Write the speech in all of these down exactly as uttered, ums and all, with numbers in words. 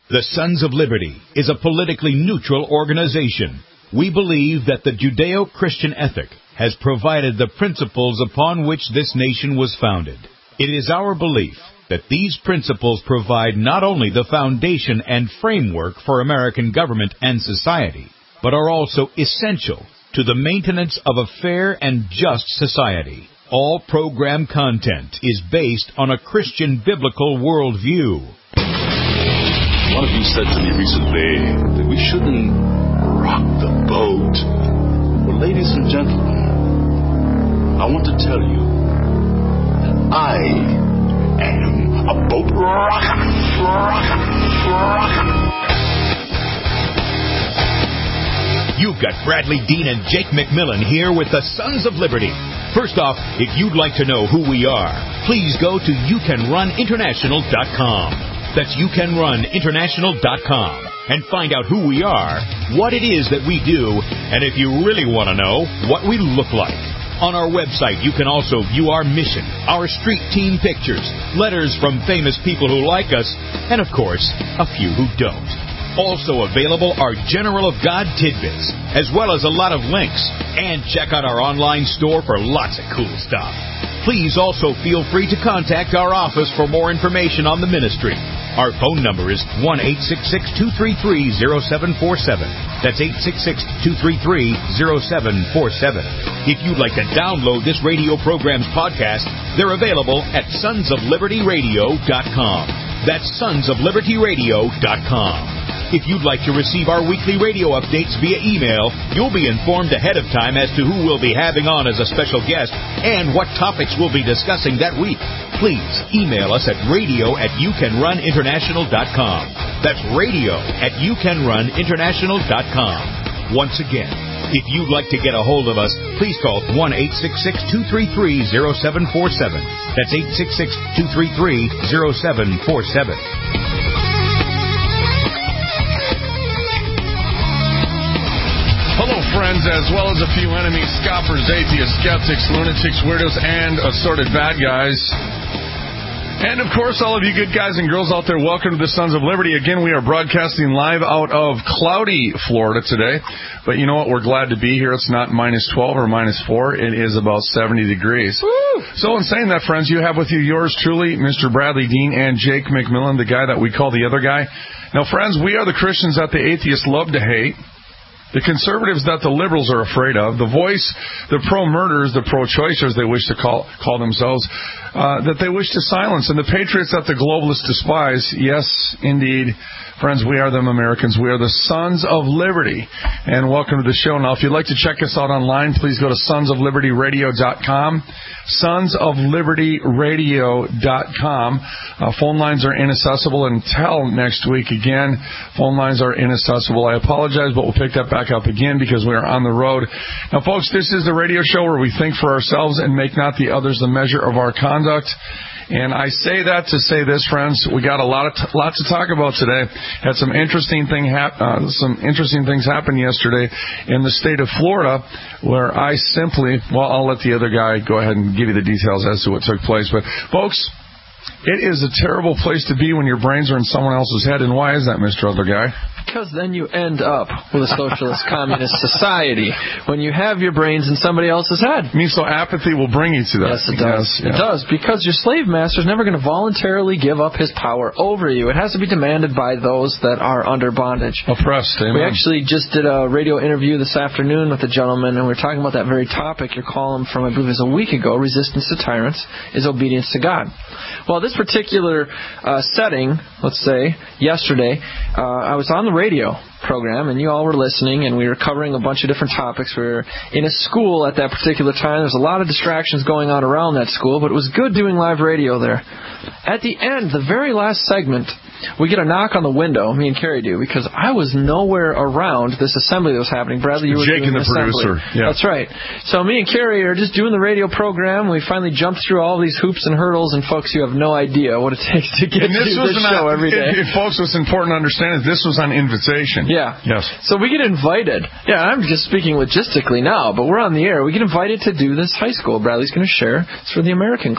The Sons of Liberty is a politically neutral organization. We believe that the Judeo-Christian ethic has provided the principles upon which this nation was founded. It is our belief that these principles provide not only the foundation and framework for American government and society, but are also essential to the maintenance of a fair and just society. All program content is based on a Christian biblical worldview. One of you said to me recently that we shouldn't rock the boat. Well, ladies and gentlemen, I want to tell you that I am a boat rocker, rocker, rocker. You've got Bradley Dean and Jake McMillan here with the Sons of Liberty. First off, if you'd like to know who we are, please go to you can run international dot com. That's you can run international dot com and find out who we are, what it is that we do, and if you really want to know, what we look like. On our website, you can also view our mission, our street team pictures, letters from famous people who like us, and of course, a few who don't. Also available are General of God tidbits, as well as a lot of links. And check out our online store for lots of cool stuff. Please also feel free to contact our office for more information on the ministry. Our phone number is one eight six six, two three three, zero seven four seven. That's eight six six, two three three, zero seven four seven. If you'd like to download this radio program's podcast, they're available at sons of liberty radio dot com. That's sons of liberty radio dot com. If you'd like to receive our weekly radio updates via email, you'll be informed ahead of time as to who we'll be having on as a special guest and what topics we'll be discussing that week. Please email us at radio at you can run international dot com. That's radio at you can run international dot com. Once again, if you'd like to get a hold of us, please call one eight six six, two three three, zero seven four seven. That's eight six six, two three three, zero seven four seven. Hello, friends, as well as a few enemies, scoffers, atheists, skeptics, lunatics, weirdos, and assorted bad guys. And, of course, all of you good guys and girls out there, welcome to the Sons of Liberty. Again, we are broadcasting live out of cloudy Florida today. But you know what? We're glad to be here. It's not minus twelve or minus four. It is about seventy degrees. Woo! So in saying that, friends, you have with you yours truly, Mister Bradley Dean and Jake McMillan, the guy that we call the other guy. Now, friends, we are the Christians that the atheists love to hate. The conservatives that the liberals are afraid of, the voice, the pro-murderers, the pro-choicers they wish to call call themselves, uh, that they wish to silence, and the patriots that the globalists despise. Yes, indeed, friends, we are them Americans. We are the Sons of Liberty, and welcome to the show. Now, if you'd like to check us out online, please go to sons of liberty radio dot com. sons of liberty radio dot com. Uh, phone lines are inaccessible until next week. Again, phone lines are inaccessible. I apologize, but we'll pick that back up again because we are on the road. Now, folks, this is the radio show where we think for ourselves and make not the others the measure of our conduct. And I say that to say this, friends. We got a lot of t- lot to talk about today. Had some interesting thing hap- uh, some interesting things happen yesterday in the state of Florida, where I simply, well, I'll let the other guy go ahead and give you the details as to what took place. But folks, it is a terrible place to be when your brains are in someone else's head. And why is that, Mister Other Guy? Because then you end up with a socialist communist society when you have your brains in somebody else's head. I mean, so apathy will bring you to that. Yes, it does. Yes, yeah. It does, because your slave master is never going to voluntarily give up his power over you. It has to be demanded by those that are under bondage. Oppressed, amen. We actually just did a radio interview this afternoon with a gentleman, and we were talking about that very topic. Your column from, I believe it was a week ago, Resistance to Tyrants is Obedience to God. Well, this particular uh, setting, let's say, yesterday, uh, I was on the radio program, and you all were listening, and we were covering a bunch of different topics. We were in a school at that particular time. There was a lot of distractions going on around that school, but it was good doing live radio there. At the end, the very last segment, we get a knock on the window, me and Carrie do, because I was nowhere around this assembly that was happening. Bradley, you were Jake doing and the producer. Yeah. That's right. So me and Carrie are just doing the radio program. We finally jumped through all these hoops and hurdles, and folks, you have no idea what it takes to get and this to was this an, show every day. If, if folks, what's important to understand is this was on invitation. Yeah. Yes. So we get invited. Yeah, I'm just speaking logistically now, but we're on the air. We get invited to do this high school Bradley's going to share. It's for the American Club.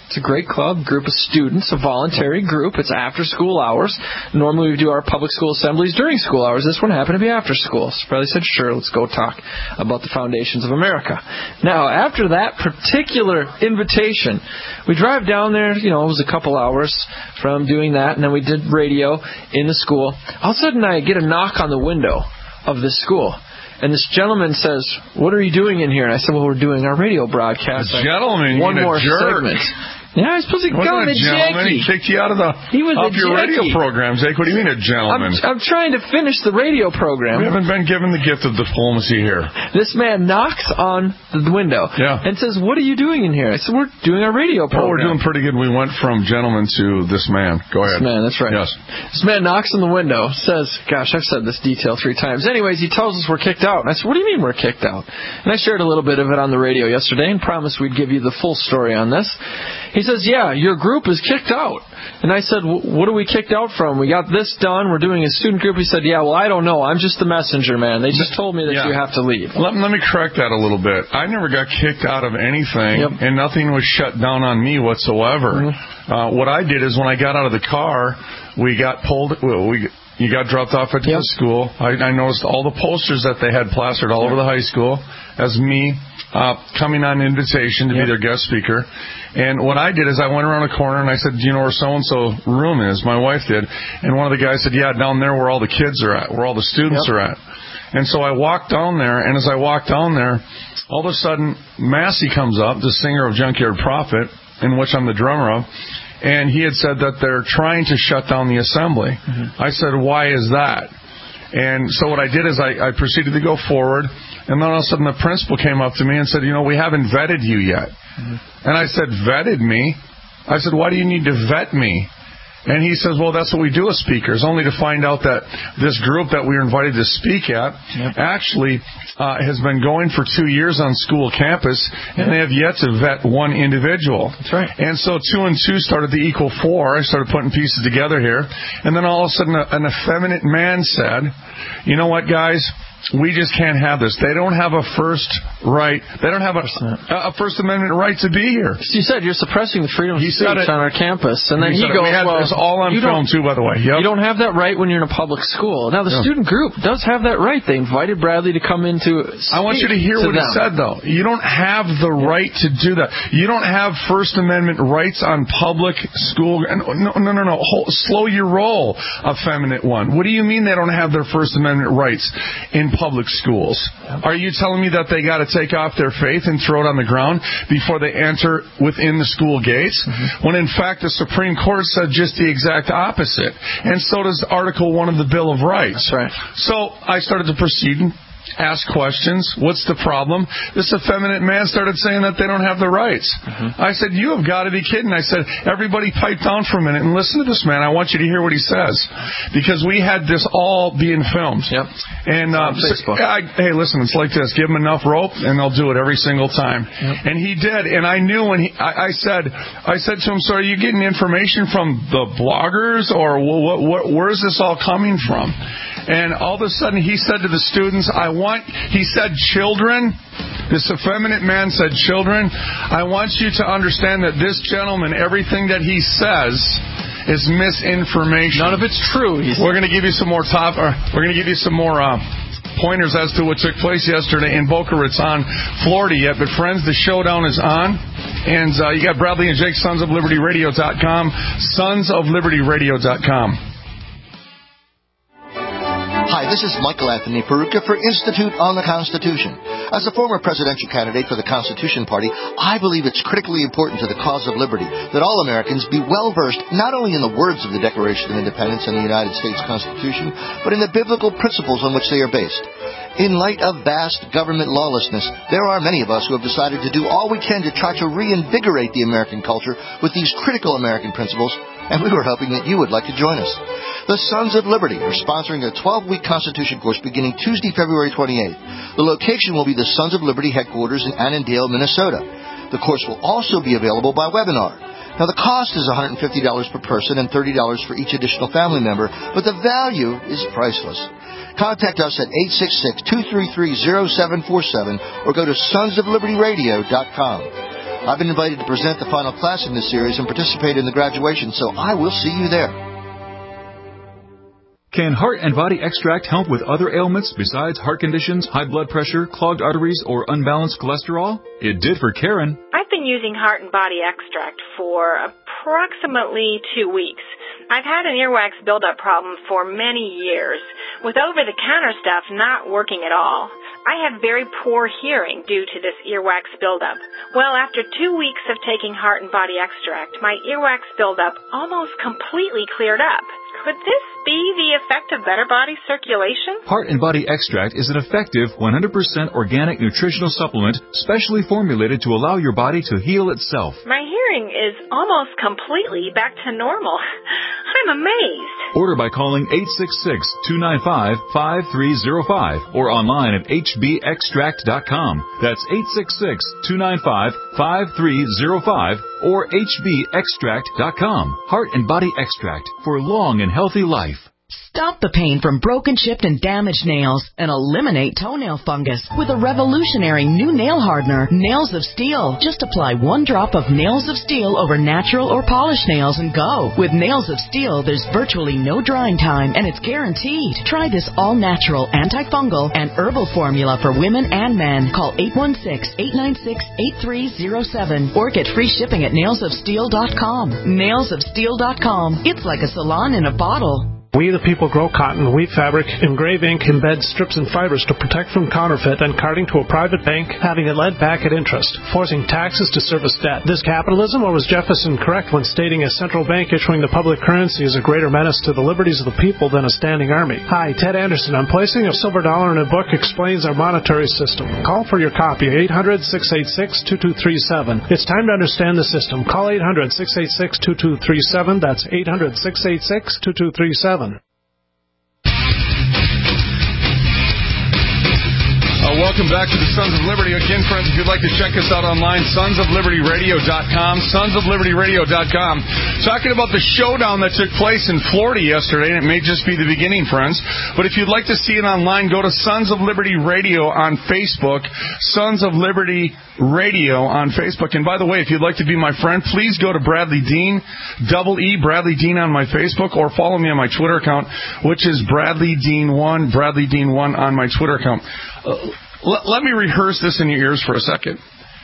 It's a great club, group of students, a voluntary group. It's after school hours. Normally we do our public school assemblies during school hours. This one happened to be after school. So Bradley said, sure, let's go talk about the foundations of America. Now, after that particular invitation, we drive down there, you know, it was a couple hours from doing that, and then we did radio in the school. All of a sudden I get a knock on the window of this school. And this gentleman says, what are you doing in here? And I said, well, we're doing our radio broadcast. The gentleman, one more jerk. segment. Yeah, I suppose he wasn't got a the gentleman. Jackie. He kicked you out of the he was off your Jackie. radio program, Jake. What do you mean a gentleman? I'm, I'm trying to finish the radio program. We haven't been given the gift of diplomacy here. This man knocks on the window yeah. and says, what are you doing in here? I said, we're doing our radio program. Oh, we're doing pretty good. We went from gentleman to this man. Go ahead. This man, that's right. Yes. This man knocks on the window, says, gosh, I've said this detail three times. Anyways, he tells us we're kicked out. And I said, what do you mean we're kicked out? And I shared a little bit of it on the radio yesterday and promised we'd give you the full story on this. He says, yeah, your group is kicked out. And I said, what are we kicked out from? We got this done. We're doing a student group. He said, yeah, well, I don't know. I'm just the messenger, man. They just told me that yeah. you have to leave. Let, let me correct that a little bit. I never got kicked out of anything, yep. and nothing was shut down on me whatsoever. Mm-hmm. Uh, what I did is when I got out of the car, we got pulled. Well, we you got dropped off at yep. the school. I, I noticed all the posters that they had plastered all yep. over the high school as me uh, coming on invitation to yep. be their guest speaker. And what I did is I went around a corner and I said, do you know where so-and-so room is? My wife did. And one of the guys said, yeah, down there where all the kids are at, where all the students yep. are at. And so I walked down there, and as I walked down there, all of a sudden, Massey comes up, the singer of Junkyard Prophet, in which I'm the drummer of, and he had said that they're trying to shut down the assembly. Mm-hmm. I said, why is that? And so what I did is I, I proceeded to go forward, and then all of a sudden the principal came up to me and said, you know, we haven't vetted you yet. Mm-hmm. And I said, vetted me? I said, why do you need to vet me? And he says, well, that's what we do as speakers, only to find out that this group that we were invited to speak at yep. actually uh, has been going for two years on school campus, and they have yet to vet one individual. That's right. And so two and two started to equal four. I started putting pieces together here. And then all of a sudden a, an effeminate man said, you know what, guys? We just can't have this. They don't have a first right. They don't have a, a First Amendment right to be here. You said you're suppressing the freedom of he speech on our campus. And then he, he goes, we had, well, it's all on film, too, by the way. Yep. You don't have that right when you're in a public school. Now, the yeah. student group does have that right. They invited Bradley to come into I want you to hear to what them. he said, though. You don't have the yeah. right to do that. You don't have First Amendment rights on public school. No, no, no, no. Hold, slow your roll, effeminate one. What do you mean they don't have their First Amendment rights in public schools? Are you telling me that they got to take off their faith and throw it on the ground before they enter within the school gates? Mm-hmm. When in fact the Supreme Court said just the exact opposite. And so does Article one of the Bill of Rights. That's right. So I started to proceed ask questions. What's the problem? This effeminate man started saying that they don't have the rights. Mm-hmm. I said, you have got to be kidding. I said, everybody pipe down for a minute and listen to this man. I want you to hear what he says. Because we had this all being filmed. Yep. And uh, so, I, hey, listen, it's like this. Give them enough rope and they'll do it every single time. Yep. And he did. And I knew when he, I, I said, I said to him, so are you getting information from the bloggers or what, what, where is this all coming from? And all of a sudden he said to the students, I want, he said, children, this effeminate man said, children, I want you to understand that this gentleman, everything that he says is misinformation. None of it's true. We're going to give you some more top, or we're going to give you some more uh, pointers as to what took place yesterday in Boca Raton, Florida yet. But friends, the showdown is on. And uh, you got Bradley and Jake, Sons of Liberty Radio dot com, Sons of Liberty Radio dot com. Hi, this is Michael Anthony Peruka for Institute on the Constitution. As a former presidential candidate for the Constitution Party, I believe it's critically important to the cause of liberty that all Americans be well-versed not only in the words of the Declaration of Independence and the United States Constitution, but in the biblical principles on which they are based. In light of vast government lawlessness, there are many of us who have decided to do all we can to try to reinvigorate the American culture with these critical American principles, and we were hoping that you would like to join us. The Sons of Liberty are sponsoring a twelve-week Constitution course beginning Tuesday, February twenty-eighth. The location will be the Sons of Liberty headquarters in Annandale, Minnesota. The course will also be available by webinar. Now, the cost is one hundred fifty dollars per person and thirty dollars for each additional family member, but the value is priceless. Contact us at eight six six, two three three, zero seven four seven or go to Sons of Liberty Radio dot com. I've been invited to present the final class in this series and participate in the graduation, so I will see you there. Can Heart and Body Extract help with other ailments besides heart conditions, high blood pressure, clogged arteries, or unbalanced cholesterol? It did for Karen. I've been using Heart and Body Extract for approximately two weeks. I've had an earwax buildup problem for many years, with over-the-counter stuff not working at all. I have very poor hearing due to this earwax buildup. Well, after two weeks of taking Heart and Body Extract, my earwax buildup almost completely cleared up. Could this be the effect of better body circulation? Heart and Body Extract is an effective one hundred percent organic nutritional supplement specially formulated to allow your body to heal itself. My hearing is almost completely back to normal. I'm amazed. Order by calling eight six six, two nine five, five three zero five or online at h b extract dot com. That's eight six six, two nine five, five three zero five or h b extract dot com. Heart and Body Extract for long and healthy life. Stop the pain from broken, chipped, and damaged nails and eliminate toenail fungus with a revolutionary new nail hardener, Nails of Steel. Just apply one drop of Nails of Steel over natural or polished nails and go. With Nails of Steel, there's virtually no drying time and it's guaranteed. Try this all-natural, antifungal, and herbal formula for women and men. Call eight one six, eight nine six, eight three zero seven or get free shipping at nails of steel dot com. nails of steel dot com. It's like a salon in a bottle. We the people grow cotton, weave fabric, engrave ink, embed strips and fibers to protect from counterfeit and carting to a private bank, having it led back at interest, forcing taxes to service debt. This capitalism, or was Jefferson correct when stating a central bank issuing the public currency is a greater menace to the liberties of the people than a standing army? Hi, Ted Anderson. I'm placing a silver dollar in a book explains our monetary system. Call for your copy, eight hundred, six eight six, two two three seven. It's time to understand the system. Call eight hundred, six eight six, two two three seven. That's eight hundred, six eight six, two two three seven. Uh, welcome back to the Sons of Liberty. Again, friends, if you'd like to check us out online, sons of liberty radio dot com, sons of liberty radio dot com. Talking about the showdown that took place in Florida yesterday, and it may just be the beginning, friends. But if you'd like to see it online, go to Sons of Liberty Radio on Facebook, Sons of Liberty Radio on Facebook. And by the way, if you'd like to be my friend, please go to Bradley Dean, double E, Bradley Dean on my Facebook, or follow me on my Twitter account, which is Bradley Dean one, Bradley Dean one on my Twitter account. Uh, let, let me rehearse this in your ears for a second.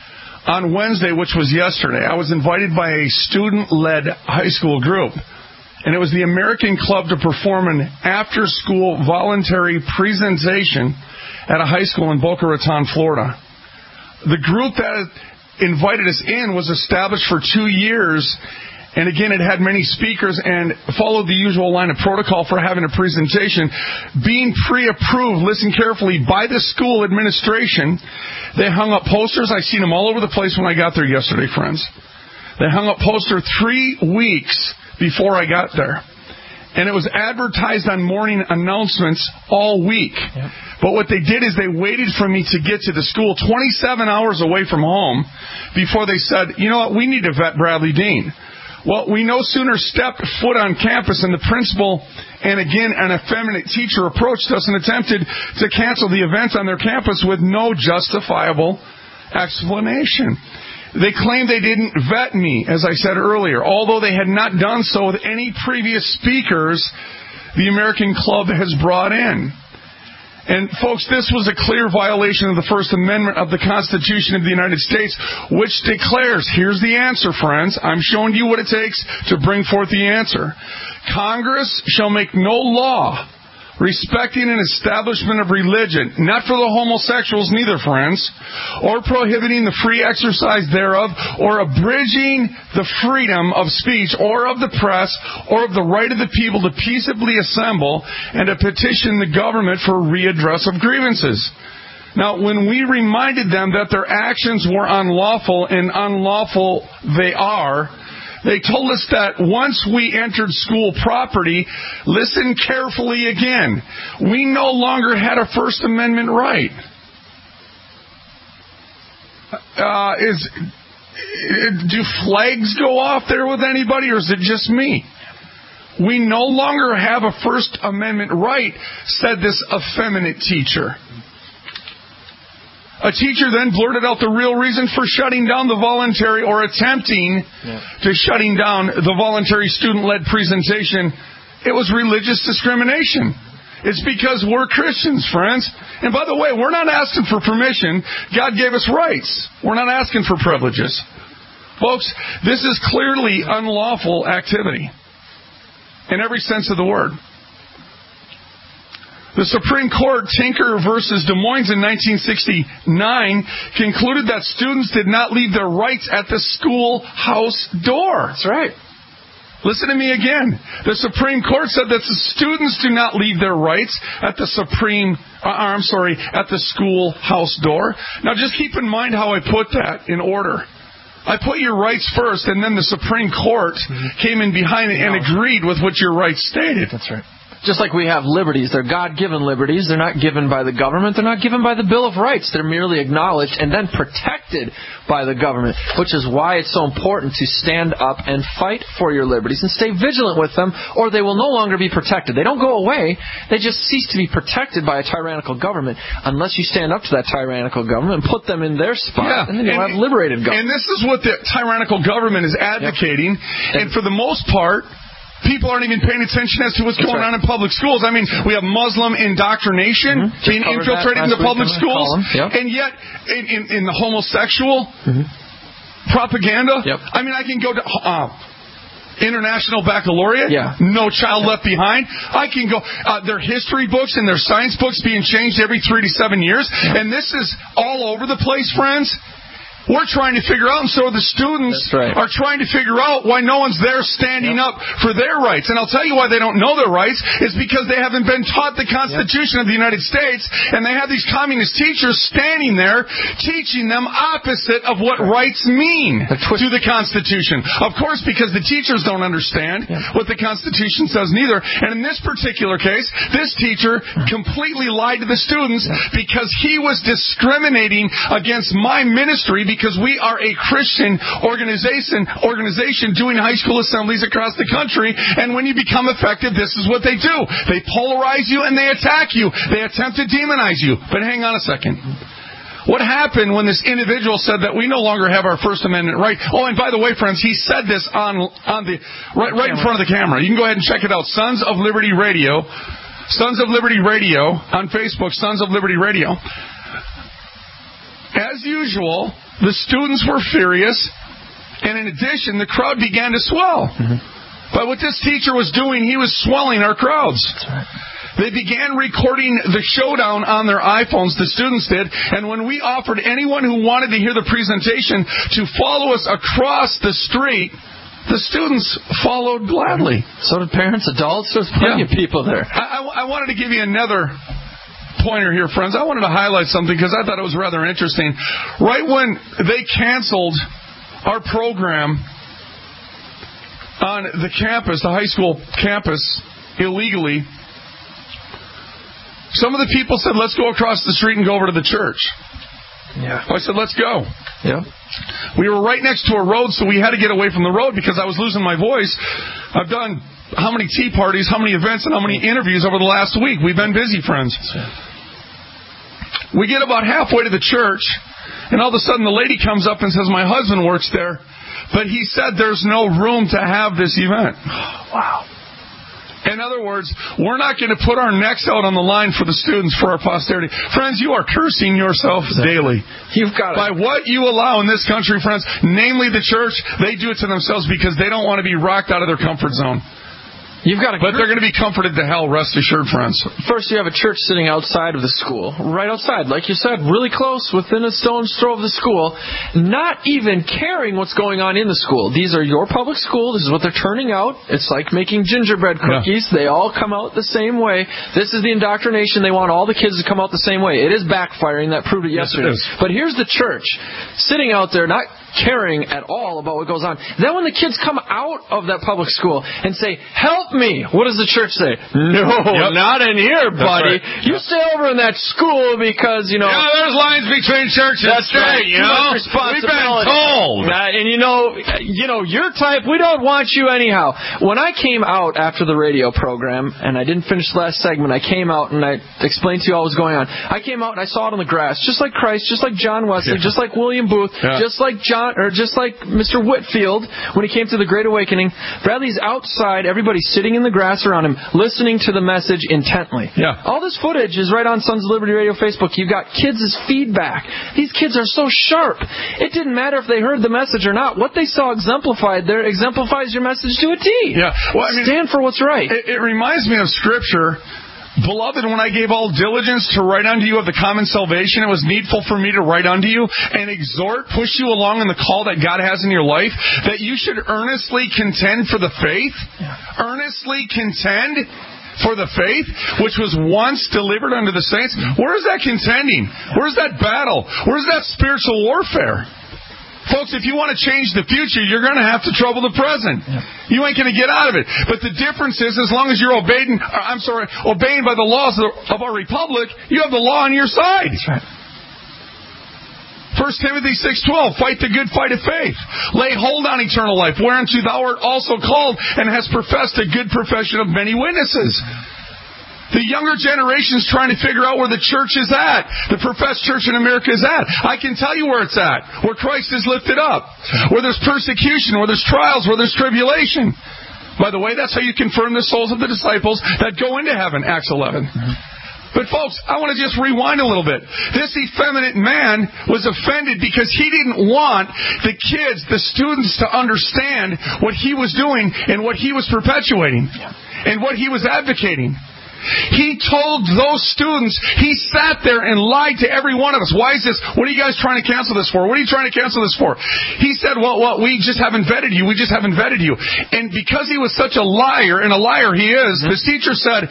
On Wednesday, which was yesterday, I was invited by a student-led high school group, and it was the American Club to perform an after-school voluntary presentation at a high school in Boca Raton, Florida. The group that invited us in was established for two years, and again, it had many speakers and followed the usual line of protocol for having a presentation. Being pre-approved, listen carefully, by the school administration, they hung up posters. I seen them all over the place when I got there yesterday, friends. They hung up posters three weeks before I got there. And it was advertised on morning announcements all week. Yep. But what they did is they waited for me to get to the school twenty-seven hours away from home before they said, you know what, we need to vet Bradley Dean. Well, we no sooner stepped foot on campus and the principal and, again, an effeminate teacher approached us and attempted to cancel the event on their campus with no justifiable explanation. They claimed they didn't vet me, as I said earlier, although they had not done so with any previous speakers the American Club has brought in. And, folks, this was a clear violation of the First Amendment of the Constitution of the United States, which declares, here's the answer, friends. I'm showing you what it takes to bring forth the answer. Congress shall make no law respecting an establishment of religion, not for the homosexuals neither, friends, or prohibiting the free exercise thereof, or abridging the freedom of speech, or of the press, or of the right of the people to peaceably assemble and to petition the government for readdress of grievances. Now, when we reminded them that their actions were unlawful, and unlawful they are, they told us that once we entered school property, listen carefully again, we no longer had a First Amendment right. Uh, is do flags go off there with anybody, or is it just me? We no longer have a First Amendment right, said this effeminate teacher. A teacher then blurted out the real reason for shutting down the voluntary or attempting yeah. to shutting down the voluntary student-led presentation. It was religious discrimination. It's because we're Christians, friends. And by the way, we're not asking for permission. God gave us rights. We're not asking for privileges. Folks, this is clearly unlawful activity in every sense of the word. The Supreme Court, Tinker versus Des Moines in nineteen sixty-nine, concluded that students did not leave their rights at the schoolhouse door. That's right. Listen to me again. The Supreme Court said that the students do not leave their rights at the Supreme, uh, I'm sorry, at the schoolhouse door. Now just keep in mind how I put that in order. I put your rights first, and then the Supreme Court mm-hmm. came in behind it and agreed with what your rights stated. That's right. Just like we have liberties. They're God-given liberties. They're not given by the government. They're not given by the Bill of Rights. They're merely acknowledged and then protected by the government, which is why it's so important to stand up and fight for your liberties and stay vigilant with them, or they will no longer be protected. They don't go away. They just cease to be protected by a tyrannical government unless you stand up to that tyrannical government and put them in their spot, yeah. and then you'll and, have liberated government. And this is what the tyrannical government is advocating, yep. and, and for the most part, people aren't even paying attention as to what's That's going right. on in public schools. I mean, we have Muslim indoctrination mm-hmm. being infiltrated in the public schools, yep. and yet in, in, in the homosexual mm-hmm. propaganda. Yep. I mean, I can go to uh, International Baccalaureate, yeah. No Child Left Behind. I can go, uh, their history books and their science books being changed every three to seven years, yep. and this is all over the place, friends. We're trying to figure out, and so the students right. are trying to figure out why no one's there standing yep. up for their rights. And I'll tell you why they don't know their rights is because they haven't been taught the Constitution yep. of the United States, and they have these communist teachers standing there teaching them opposite of what right. rights mean to the Constitution. Of course, because the teachers don't understand yep. what the Constitution says neither. And in this particular case, this teacher completely lied to the students yep. because he was discriminating against my ministry because we are a Christian organization organization doing high school assemblies across the country, and when you become effective, this is what they do. They polarize you and they attack you. They attempt to demonize you. But hang on a second. What happened when this individual said that we no longer have our First Amendment right? Oh, and by the way, friends, he said this on on the right, right in front of the camera. You can go ahead and check it out. Sons of Liberty Radio. Sons of Liberty Radio on Facebook. Sons of Liberty Radio. As usual, the students were furious, and in addition, the crowd began to swell. Mm-hmm. But what this teacher was doing, he was swelling our crowds. That's right. They began recording the showdown on their iPhones, the students did, and when we offered anyone who wanted to hear the presentation to follow us across the street, the students followed gladly. So did parents, adults, there's plenty yeah. of people there. I, I, I wanted to give you another pointer here, friends. I wanted to highlight something because I thought it was rather interesting. Right when they canceled our program on the campus, the high school campus, illegally, some of the people said, let's go across the street and go over to the church. Yeah. I said, let's go. Yeah. We were right next to a road, so we had to get away from the road because I was losing my voice. I've done how many tea parties, how many events, and how many interviews over the last week. We've been busy, friends. We get about halfway to the church, and all of a sudden the lady comes up and says, my husband works there, but he said there's no room to have this event. Wow. In other words, we're not going to put our necks out on the line for the students, for our posterity. Friends, you are cursing yourself daily. You've got it. By what you allow in this country, friends, namely the church, they do it to themselves because they don't want to be rocked out of their comfort zone. You've got a but they're going to be comforted to hell, rest assured, friends. First, you have a church sitting outside of the school, right outside, like you said, really close, within a stone's throw of the school, not even caring what's going on in the school. These are your public school. This is what they're turning out. It's like making gingerbread cookies. Yeah. They all come out the same way. This is the indoctrination. They want all the kids to come out the same way. It is backfiring. That proved it yesterday. Yes, it is. But here's the church sitting out there, not caring at all about what goes on. Then when the kids come out of that public school and say, help me, what does the church say? No, yep. not in here, buddy. Right. You yep. stay over in that school because, you know... Yeah, there's lines between church and state, right. you know? We've been told. Uh, and, you know, you know, your type, we don't want you anyhow. When I came out after the radio program, and I didn't finish the last segment, I came out and I explained to you all what was going on. I came out and I saw it on the grass, just like Christ, just like John Wesley, yeah. just like William Booth, yeah. just like John, or just like Mister Whitfield when he came to the Great Awakening. Bradley's outside, everybody's sitting in the grass around him, listening to the message intently. Yeah. All this footage is right on Sons of Liberty Radio Facebook. You've got kids' feedback. These kids are so sharp. It didn't matter if they heard the message or not. What they saw exemplified there exemplifies your message to a T. Yeah. Well, I mean, stand for what's right. It, it reminds me of Scripture. Beloved, when I gave all diligence to write unto you of the common salvation, it was needful for me to write unto you and exhort, push you along in the call that God has in your life, that you should earnestly contend for the faith. Yeah. Earnestly contend for the faith, which was once delivered unto the saints. Where is that contending? Where's that battle? Where's that spiritual warfare? Folks, if you want to change the future, you're going to have to trouble the present. Yeah. You ain't going to get out of it. But the difference is, as long as you're obeying, I'm sorry, obeying by the laws of, the, of our republic, you have the law on your side. That's right. First Timothy six twelve, fight the good fight of faith. Lay hold on eternal life, whereunto thou art also called, and hast professed a good profession of many witnesses. The younger generation's trying to figure out where the church is at, the professed church in America is at. I can tell you where it's at, where Christ is lifted up, where there's persecution, where there's trials, where there's tribulation. By the way, that's how you confirm the souls of the disciples that go into heaven, Acts eleven. But folks, I want to just rewind a little bit. This effeminate man was offended because he didn't want the kids, the students, to understand what he was doing and what he was perpetuating and what he was advocating. He told those students, he sat there and lied to every one of us. Why is this? What are you guys trying to cancel this for? What are you trying to cancel this for? He said, well, well, we just haven't vetted you. We just haven't vetted you. And because he was such a liar, and a liar he is, this teacher said,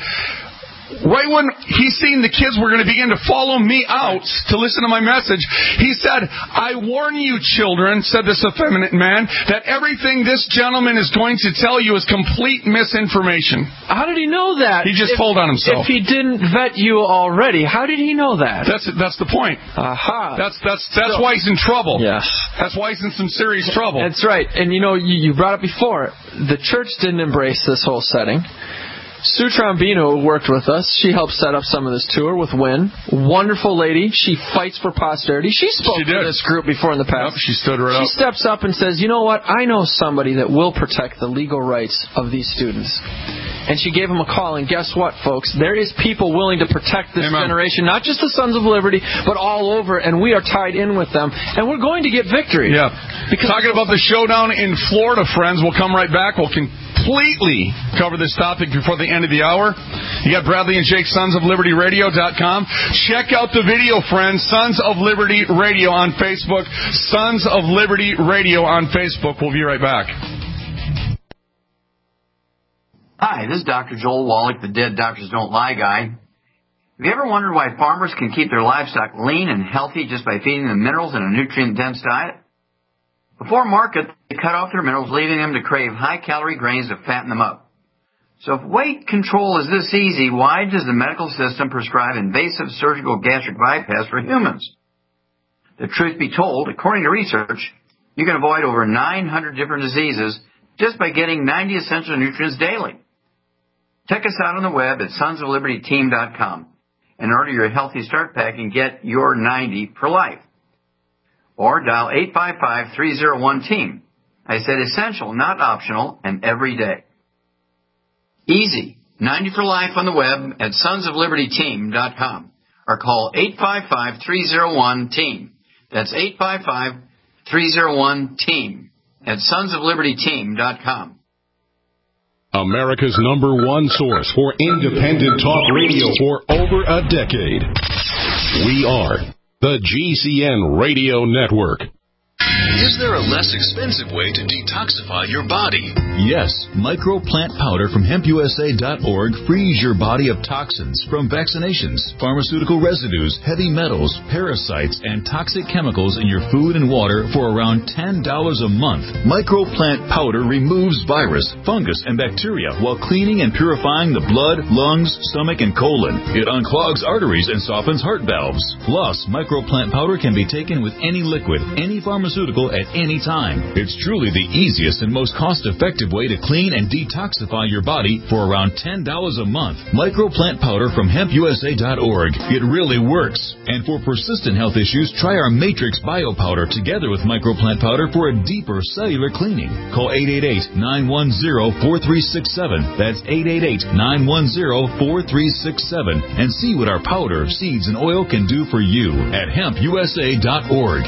right when he seen the kids were going to begin to follow me out to listen to my message, he said, I warn you, children, said this effeminate man, that everything this gentleman is going to tell you is complete misinformation. How did he know that? He just if, told on himself. If he didn't vet you already, how did he know that? That's that's the point. Aha. That's that's that's so, why he's in trouble. Yes. That's why he's in some serious trouble. That's right. And you know, you, you brought up before, the church didn't embrace this whole setting. Sue Trombino worked with us. She helped set up some of this tour with Wynn. Wonderful lady. She fights for posterity. She spoke she to this group before in the past. Yep, she stood right She up. steps up and says, you know what? I know somebody that will protect the legal rights of these students. And she gave him a call, and guess what, folks? There is people willing to protect this Amen. generation, not just the Sons of Liberty, but all over, and we are tied in with them. And we're going to get victory. Yeah. Because Talking about the showdown in Florida, friends, we'll come right back. We'll completely cover this topic before the end of the hour. You got Bradley and Jake, sons of liberty radio dot com. Check out the video, friends. Sons of Liberty Radio on Facebook. Sons of Liberty Radio on Facebook. We'll be right back. Hi, this is Doctor Joel Wallach, the Dead Doctors Don't Lie guy. Have you ever wondered why farmers can keep their livestock lean and healthy just by feeding them minerals in a nutrient-dense diet? Before market, they cut off their minerals, leaving them to crave high-calorie grains to fatten them up. So if weight control is this easy, why does the medical system prescribe invasive surgical gastric bypass for humans? The truth be told, according to research, you can avoid over nine hundred different diseases just by getting ninety essential nutrients daily. Check us out on the web at sons of liberty team dot com and order your Healthy Start Pack and get your ninety for life. Or dial eight five five, three oh one, team. I said essential, not optional, and every day. Easy. ninety for life on the web at sons of liberty team dot com or call eight five five, three oh one, team. That's eight five five, three oh one, team at sons of liberty team dot com. America's number one source for independent talk radio for over a decade. We are the G C N Radio Network. Is there a less expensive way to detoxify your body? Yes, microplant powder from hemp U S A dot org frees your body of toxins from vaccinations, pharmaceutical residues, heavy metals, parasites, and toxic chemicals in your food and water for around ten dollars a month. Microplant powder removes virus, fungus, and bacteria while cleaning and purifying the blood, lungs, stomach, and colon. It unclogs arteries and softens heart valves. Plus, microplant powder can be taken with any liquid, any pharmaceutical at any time. It's truly the easiest and most cost-effective way to clean and detoxify your body for around ten dollars a month. Microplant powder from hemp U S A dot org. It really works. And for persistent health issues, try our Matrix Bio Powder together with microplant powder for a deeper cellular cleaning. Call eight eight eight, nine one zero, four three six seven. That's eight eight eight, nine one zero, four three six seven. And see what our powder, seeds, and oil can do for you at hemp U S A dot org.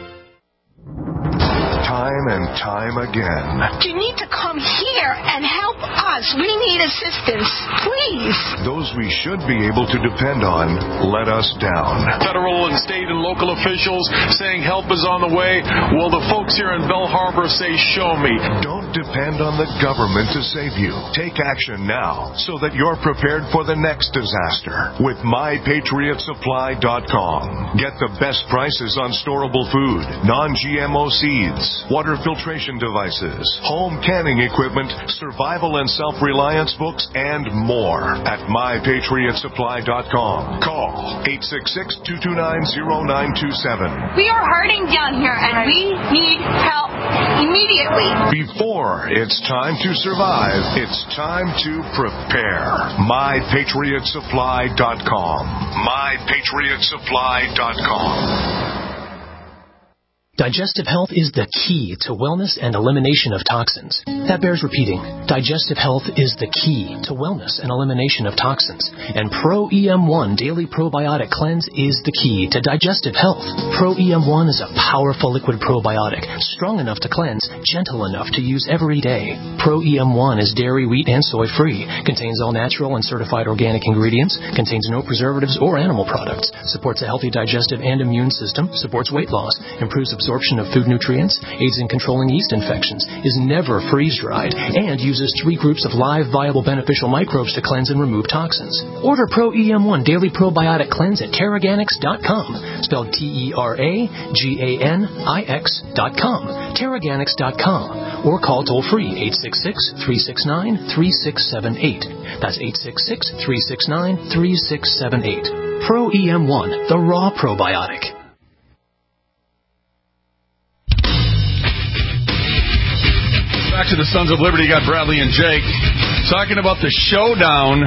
Time and time again. You need to come here and help us. We need assistance, please. Those we should be able to depend on let us down. Federal and state and local officials saying help is on the way. Well, the folks here in Belle Harbor say, show me. Don't depend on the government to save you. Take action now so that you're prepared for the next disaster with my patriot supply dot com. Get the best prices on storable food, non G M O seeds, water filtration devices, home canning equipment, survival and self-reliance books, and more at my patriot supply dot com. Call eight six six, two two nine, zero nine two seven. We are hurting down here, and we need help immediately. Before it's time to survive, it's time to prepare. my patriot supply dot com. my patriot supply dot com. Digestive health is the key to wellness and elimination of toxins. That bears repeating. Digestive health is the key to wellness and elimination of toxins. And Pro E M one Daily Probiotic Cleanse is the key to digestive health. Pro E M one is a powerful liquid probiotic, strong enough to cleanse, gentle enough to use every day. Pro E M one is dairy, wheat, and soy free, contains all natural and certified organic ingredients, contains no preservatives or animal products, supports a healthy digestive and immune system, supports weight loss, improves absorption absorption of food nutrients, aids in controlling yeast infections, is never freeze-dried, and uses three groups of live, viable, beneficial microbes to cleanse and remove toxins. Order Pro E M one Daily Probiotic Cleanse at Terraganix dot com, spelled T E R A G A N I X dot com, Terraganix dot com, or call toll-free eight six six, three six nine, three six seven eight. That's eight six six, three six nine, three six seven eight. Pro E M one, the raw probiotic. Back to the Sons of Liberty. You got Bradley and Jake talking about the showdown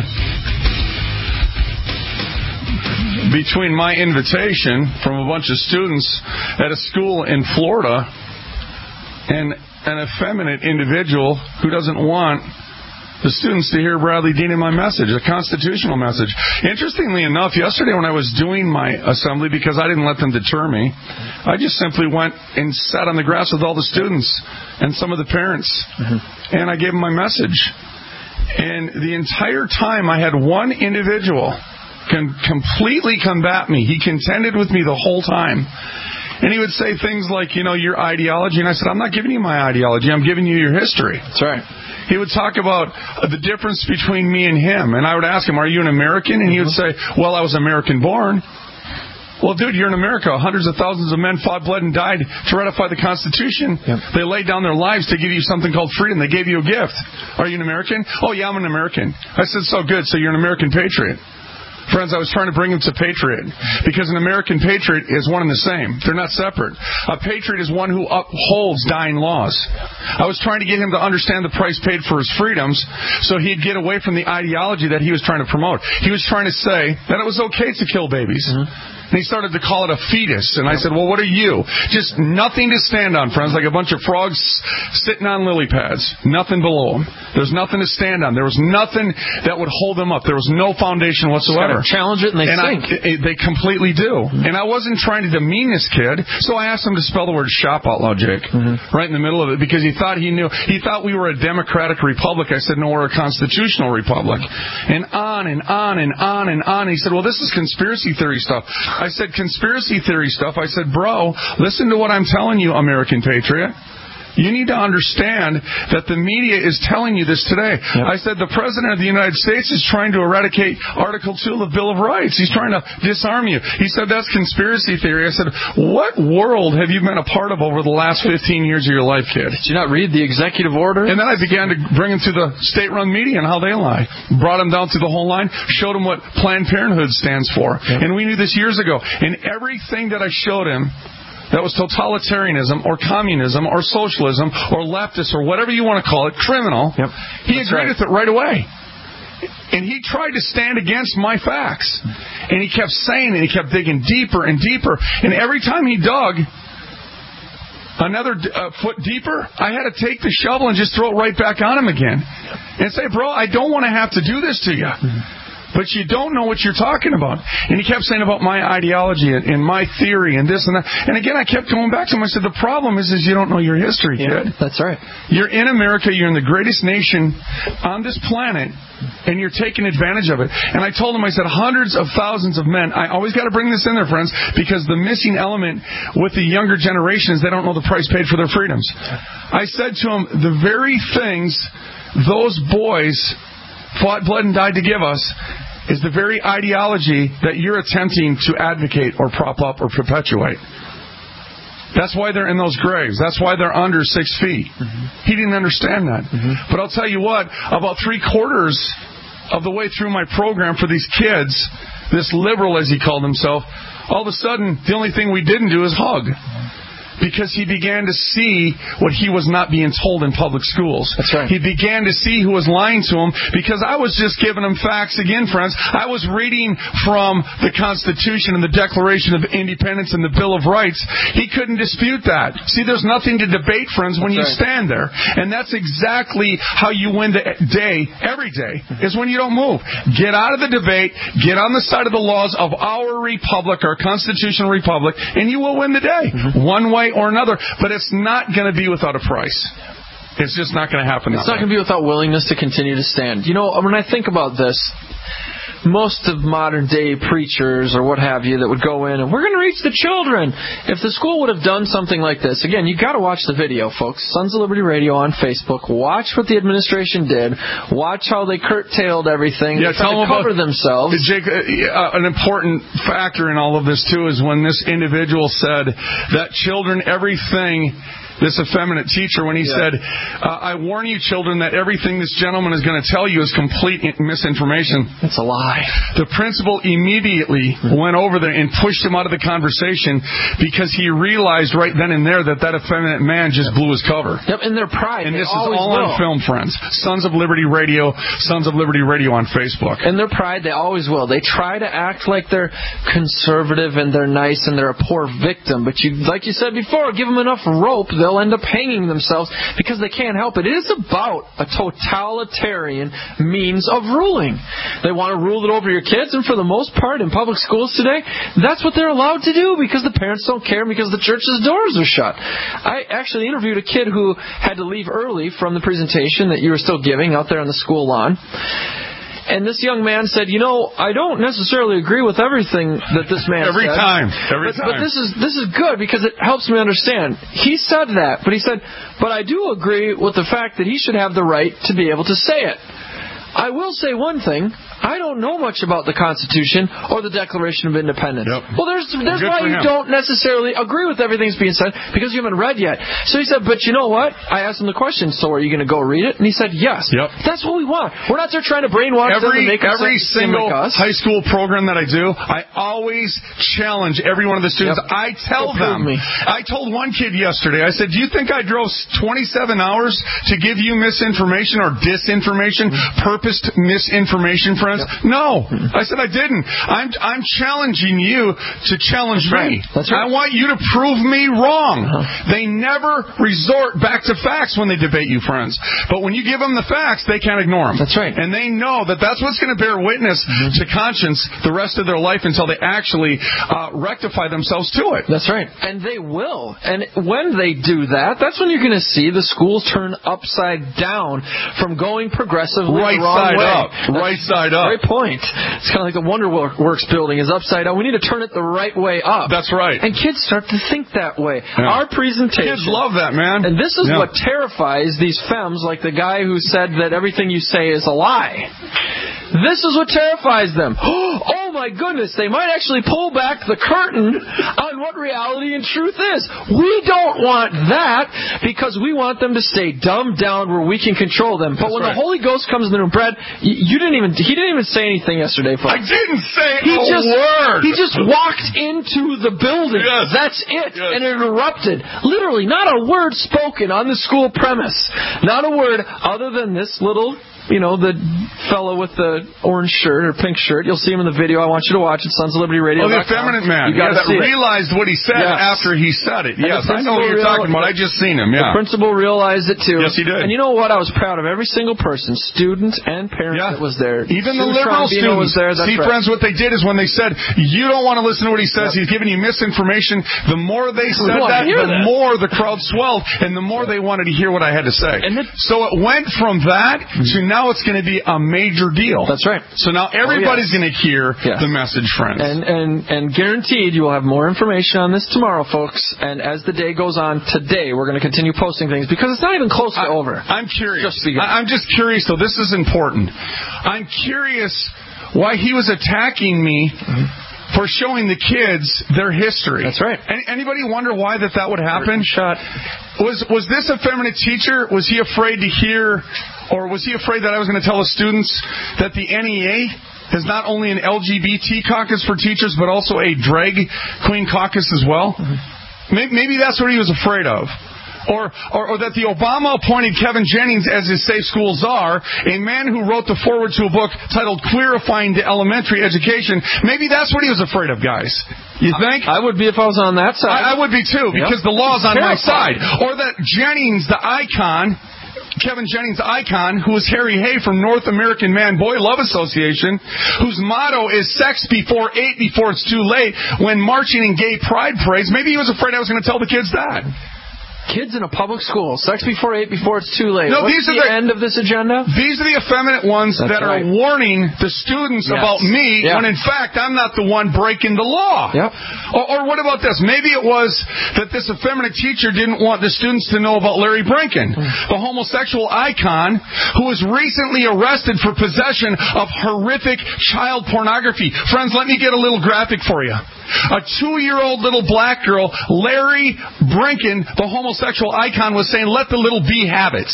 between my invitation from a bunch of students at a school in Florida and an effeminate individual who doesn't want the students to hear Bradley Dean in my message, a constitutional message. Interestingly enough, yesterday when I was doing my assembly, because I didn't let them deter me, I just simply went and sat on the grass with all the students and some of the parents, mm-hmm. and I gave them my message. And the entire time I had one individual can completely combat me. He contended with me the whole time. And he would say things like, you know, your ideology. And I said, I'm not giving you my ideology. I'm giving you your history. That's right. He would talk about the difference between me and him. And I would ask him, are you an American? And he would say, well, I was American born. Well, dude, you're in America. Hundreds of thousands of men fought, bled, and died to ratify the Constitution. Yep. They laid down their lives to give you something called freedom. They gave you a gift. Are you an American? Oh, yeah, I'm an American. I said, so good. So you're an American patriot. Friends, I was trying to bring him to patriot because an American patriot is one and the same. They're not separate. A patriot is one who upholds dying laws. I was trying to get him to understand the price paid for his freedoms so he'd get away from the ideology that he was trying to promote. He was trying to say that it was okay to kill babies. Mm-hmm. And he started to call it a fetus. And I said, well, what are you? Just nothing to stand on, friends, like a bunch of frogs sitting on lily pads. Nothing below them. There's nothing to stand on. There was nothing that would hold them up. There was no foundation whatsoever. Challenge it and they and sink. I, they completely do. Mm-hmm. And I wasn't trying to demean this kid, so I asked him to spell the word shop out loud, Jake, mm-hmm. right in the middle of it, because he thought he knew. He thought we were a democratic republic. I said, no, we're a constitutional republic. And on and on and on and on. And he said, well, this is conspiracy theory stuff. I said, conspiracy theory stuff. I said, bro, listen to what I'm telling you, American patriot. You need to understand that the media is telling you this today. Yep. I said the President of the United States is trying to eradicate Article two of the Bill of Rights. He's trying to disarm you. He said that's conspiracy theory. I said, what world have you been a part of over the last fifteen years of your life, kid? Did you not read the executive order? And then I began to bring him to the state-run media and how they lie. Brought him down to the whole line, showed him what Planned Parenthood stands for. Yep. And we knew this years ago. And everything that I showed him that was totalitarianism or communism or socialism or leftist or whatever you want to call it, criminal, yep. he That's agreed right. with it right away. And he tried to stand against my facts. And he kept saying it. He kept digging deeper and deeper. And every time he dug another uh, foot deeper, I had to take the shovel and just throw it right back on him again. And say, bro, I don't want to have to do this to you. But you don't know what you're talking about. And he kept saying about my ideology and, and my theory and this and that. And again, I kept going back to him. I said, the problem is, is you don't know your history, yeah, kid. That's right. You're in America. You're in the greatest nation on this planet. And you're taking advantage of it. And I told him, I said, hundreds of thousands of men. I always got to bring this in there, friends, because the missing element with the younger generation is they don't know the price paid for their freedoms. I said to him, the very things those boys fought, bled, and died to give us is the very ideology that you're attempting to advocate or prop up or perpetuate. That's why they're in those graves. That's why they're under six feet. Mm-hmm. He didn't understand that. Mm-hmm. But I'll tell you what, about three quarters of the way through my program for these kids, this liberal, as he called himself, all of a sudden, the only thing we didn't do is hug. Because he began to see what he was not being told in public schools. That's right. He began to see who was lying to him because I was just giving him facts again, friends. I was reading from the Constitution and the Declaration of Independence and the Bill of Rights. He couldn't dispute that. See, there's nothing to debate, friends, when that's you right. stand there. And that's exactly how you win the day, every day, is when you don't move. Get out of the debate, get on the side of the laws of our republic, our constitutional republic, and you will win the day. Mm-hmm. One way or another, but it's not going to be without a price. It's just not going to happen. It's not going to be without willingness to continue to stand. You know, when I think about this, most of modern day preachers or what have you that would go in and we're going to reach the children. If the school would have done something like this, again, you got to watch the video, folks. Sons of Liberty Radio on Facebook. Watch what the administration did. Watch how they curtailed everything. Yeah, they tried tell to cover about, themselves. Jake, uh, an important factor in all of this too is when this individual said that children, everything. This effeminate teacher, when he yeah. said, uh, I warn you, children, that everything this gentleman is going to tell you is complete misinformation. It's a lie. The principal immediately mm-hmm. went over there and pushed him out of the conversation because he realized right then and there that that effeminate man just yep. blew his cover. Yep, in their pride. And this is all will. on film, friends. Sons of Liberty Radio, Sons of Liberty Radio on Facebook. In their pride, they always will. They try to act like they're conservative and they're nice and they're a poor victim. But you, like you said before, give them enough rope, they'll end up hanging themselves because they can't help it. It is about a totalitarian means of ruling. They want to rule it over your kids, and for the most part in public schools today, that's what they're allowed to do because the parents don't care because the church's doors are shut. I actually interviewed a kid who had to leave early from the presentation that you were still giving out there on the school lawn. And this young man said, you know, I don't necessarily agree with everything that this man Every said. time. Every but, time. But this is this is good because it helps me understand. He said that, but he said, but I do agree with the fact that he should have the right to be able to say it. I will say one thing. I don't know much about the Constitution or the Declaration of Independence. Yep. Well, there's there's Good why you him. don't necessarily agree with everything that's being said because you haven't read yet. So he said, but you know what? I asked him the question, so are you going to go read it? And he said, yes. Yep. That's what we want. We're not there trying to brainwash every, them and make Every single like us. high school program that I do, I always challenge every one of the students. Yep. I tell Go them. me. I told one kid yesterday, I said, do you think I drove twenty-seven hours to give you misinformation or disinformation, mm-hmm. purposed misinformation, friends? Yep. No. I said I didn't. I'm I'm challenging you to challenge That's me. Right. That's right. I want you to prove me wrong. Uh-huh. They never resort back to facts when they debate you, friends. But when you give them the facts, they can't ignore them. That's right. And they know that that's what's going to bear witness mm-hmm. to conscience the rest of their life until they actually uh, rectify themselves to it. That's right. And they will. And when they do that, that's when you're going to see the schools turn upside down from going progressive right wrong side way. up. Right side up. Great point. It's kind of like the Wonder Works building is upside down. We need to turn it the right way up. That's right. And kids start to think that way. Yeah. Our presentation. Kids love that, man. And this is yeah. what terrifies these femmes, like the guy who said that everything you say is a lie. This is what terrifies them. Oh my goodness, they might actually pull back the curtain on what reality and truth is. We don't want that because we want them to stay dumbed down where we can control them. But That's when right. the Holy Ghost comes in the room, Brad, you, you didn't even he didn't even say anything yesterday, folks. I didn't say he a just, word. He just walked into the building. Yes. That's it. Yes. And it erupted. Literally, not a word spoken on the school premise. Not a word other than this little, you know, the fellow with the orange shirt or pink shirt. You'll see him in the video. I want you to watch it. Sons of Liberty Radio. Oh, the effeminate man. You yeah, that see realized it. what he said yes. after he said it. And Yes, I know what you're real- talking about. I just seen him, yeah. The principal realized it, too. Yes, he did. And you know what? I was proud of every single person, student and parent yeah. that was there. Even the Sue liberal Trombino students. was there. That's See, right. friends, what they did is when they said, you don't want to listen to what he says, yep. he's giving you misinformation, the more they said that, the that. more the crowd swelled, and the more they wanted to hear what I had to say. And the, so it went from that to now it's going to be a major deal. That's right. So now everybody's oh, yes. going to hear yes. the message, friends. And, and and guaranteed you will have more information on this tomorrow, folks. And as the day goes on today, we're going to continue posting things because it's not even close to I, over. I'm curious. Just I, I'm just curious, though. This is important. I'm curious why he was attacking me mm-hmm. for showing the kids their history. That's right. Any, anybody wonder why that that would happen? Shot. Was was this effeminate teacher? Was he afraid to hear, or was he afraid that I was going to tell the students that the N E A is not only an L G B T caucus for teachers, but also a drag queen caucus as well? Mm-hmm. Maybe, maybe that's what he was afraid of. Or, or, or that the Obama-appointed Kevin Jennings as his safe school czar, a man who wrote the foreword to a book titled Queerifying to Elementary Education, maybe that's what he was afraid of, guys. You think? I would be if I was on that side. I, I would be, too, because yep. the law's on my side. Or that Jennings, the icon... Kevin Jennings icon, who is Harry Hay from North American Man-Boy Love Association, whose motto is sex before eight before it's too late, when marching in gay pride parades. Maybe he was afraid I was going to tell the kids that. Kids in a public school, sex before eight before it's too late. No, What's these the, are the end of this agenda? These are the effeminate ones That's that right. are warning the students yes. about me yeah. when in fact I'm not the one breaking the law. Yep. Or, or what about this? Maybe it was that this effeminate teacher didn't want the students to know about Larry Brinken, the homosexual icon who was recently arrested for possession of horrific child pornography. Friends, let me get a little graphic for you. A two-year-old little black girl, Larry Brinken, the homosexual icon, was saying, let the little bee have it.